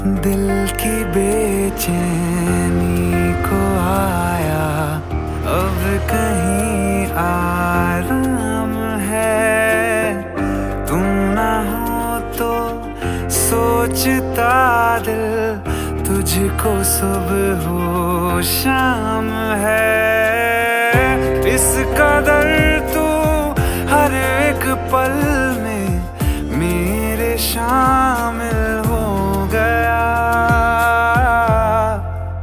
दिल की बेचैनी को आया अब कहीं आराम है। तुम ना हो तो सोचता दिल तुझको सुबह हो शाम है। इस कदर तू हर एक पल में मेरे शाम